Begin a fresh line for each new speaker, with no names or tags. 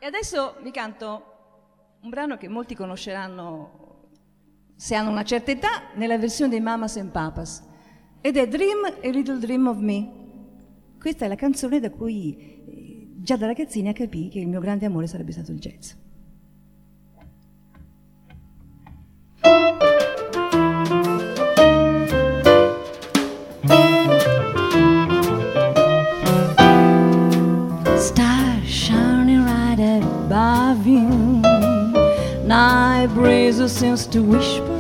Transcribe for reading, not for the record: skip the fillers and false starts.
E adesso vi canto un brano che molti conosceranno se hanno una certa età, nella versione dei Mamas and Papas, ed è Dream a Little Dream of Me. Questa è la canzone da cui già da ragazzina capii che il mio grande amore sarebbe stato il jazz. Stars shining right above you, night breezes seems to whisper